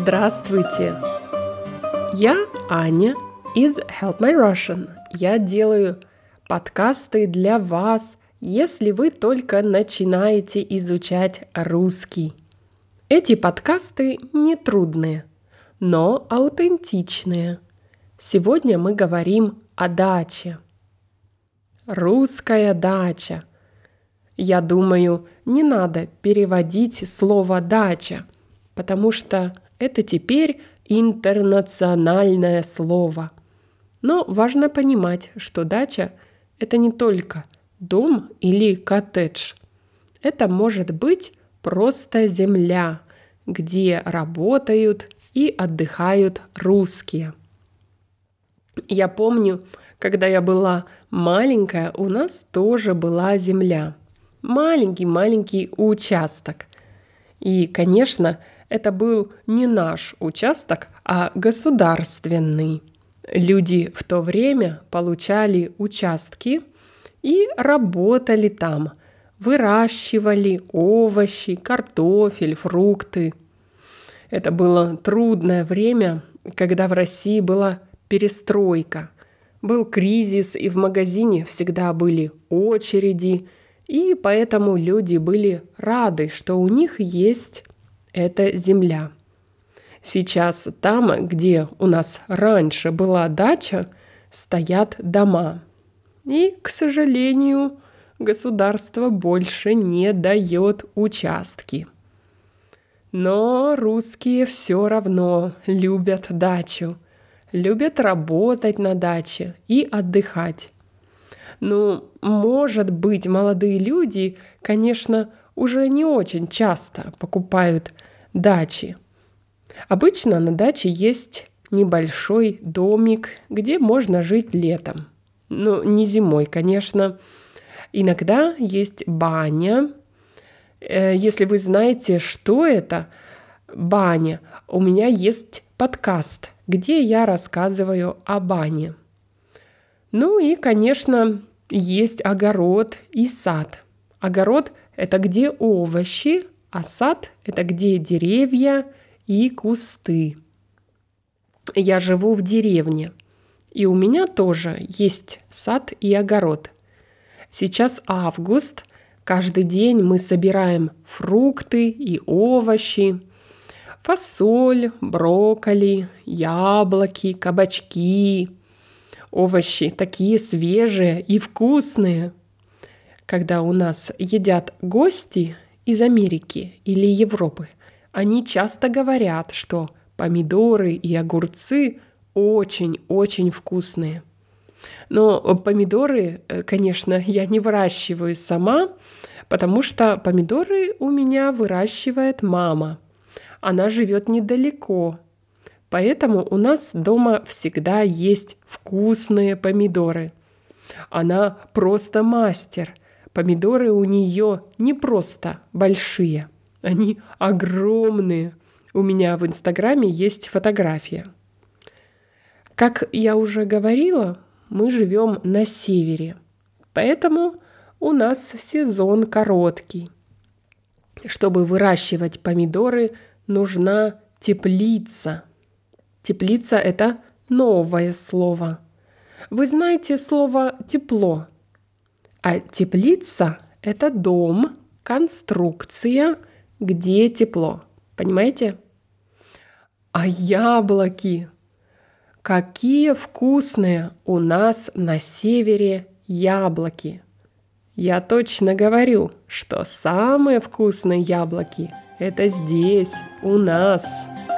Здравствуйте! Я Аня из Help My Russian. Я делаю подкасты для вас, если вы только начинаете изучать русский. Эти подкасты не трудные, но аутентичные. Сегодня мы говорим о даче. Русская дача. Я думаю, не надо переводить слово «дача», потому что это теперь интернациональное слово. Но важно понимать, что дача – это не только дом или коттедж. Это может быть просто земля, где работают и отдыхают русские. Я помню, когда я была маленькая, у нас тоже была земля. Маленький участок. И, конечно, это был не наш участок, а государственный. Люди в то время получали участки и работали там, выращивали овощи, картофель, фрукты. Это было трудное время, когда в России была перестройка. Был кризис, и в магазине всегда были очереди, и поэтому люди были рады, что у них есть эта земля. Сейчас там, где у нас раньше была дача, стоят дома. И, к сожалению, государство больше не дает участки. Но русские все равно любят дачу, любят работать на даче и отдыхать. Может быть, молодые люди, конечно, уже не очень часто покупают дачи. Обычно на даче есть небольшой домик, где можно жить летом. Не зимой, конечно. Иногда есть баня. Если вы знаете, что это баня, у меня есть подкаст, где я рассказываю о бане. И, конечно, есть огород и сад. Огород – это где овощи, а сад – это где деревья и кусты. Я живу в деревне, и у меня тоже есть сад и огород. Сейчас август, каждый день мы собираем фрукты и овощи, фасоль, брокколи, яблоки, кабачки. Овощи такие свежие и вкусные. Когда у нас едят гости из Америки или Европы, они часто говорят, что помидоры и огурцы очень-очень вкусные. Но помидоры, конечно, я не выращиваю сама, потому что помидоры у меня выращивает мама. Она живет недалеко. Поэтому у нас дома всегда есть вкусные помидоры. Она просто мастер. Помидоры у нее не просто большие, они огромные. У меня в Инстаграме есть фотография. Как я уже говорила, мы живем на севере, поэтому у нас сезон короткий. Чтобы выращивать помидоры, нужна теплица. Теплица – это новое слово. Вы знаете слово «тепло». А теплица – это дом, конструкция, где тепло. Понимаете? А яблоки? Какие вкусные у нас на севере яблоки. Я точно говорю, что самые вкусные яблоки – это здесь, у нас.